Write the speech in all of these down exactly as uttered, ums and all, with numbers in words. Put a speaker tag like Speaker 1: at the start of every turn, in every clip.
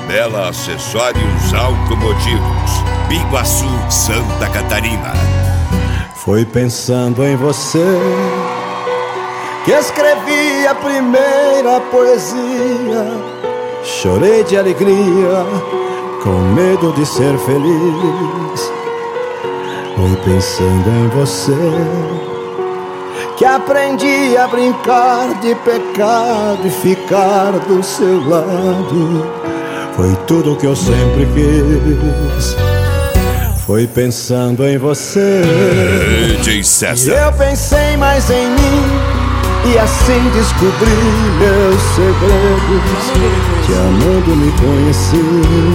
Speaker 1: Bela Acessórios Automotivos, Biguaçu, Santa Catarina.
Speaker 2: Foi pensando em você que escrevi a primeira poesia. Chorei de alegria, com medo de ser feliz. Foi pensando em você que aprendi a brincar de pecado e ficar do seu lado. Foi tudo o que eu sempre quis. Foi pensando em você
Speaker 1: D J César.
Speaker 2: E eu pensei mais em mim, e assim descobri meus segredos. Te amando me conheci.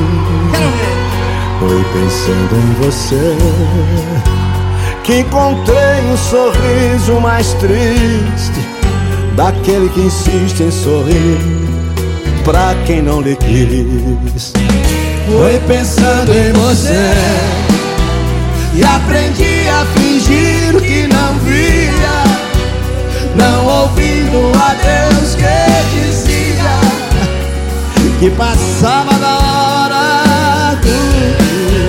Speaker 2: Foi pensando em você que encontrei um sorriso mais triste, daquele que insiste em sorrir pra quem não lhe quis. Foi pensando em você e aprendi a fingir que não via, não ouvindo a Deus que dizia que passava da hora do...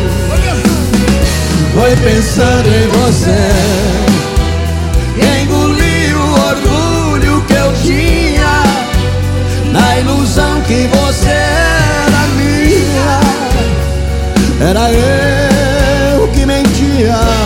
Speaker 2: Foi pensando em você e engoli o orgulho que eu tinha, na ilusão que você era minha. Era eu que mentia.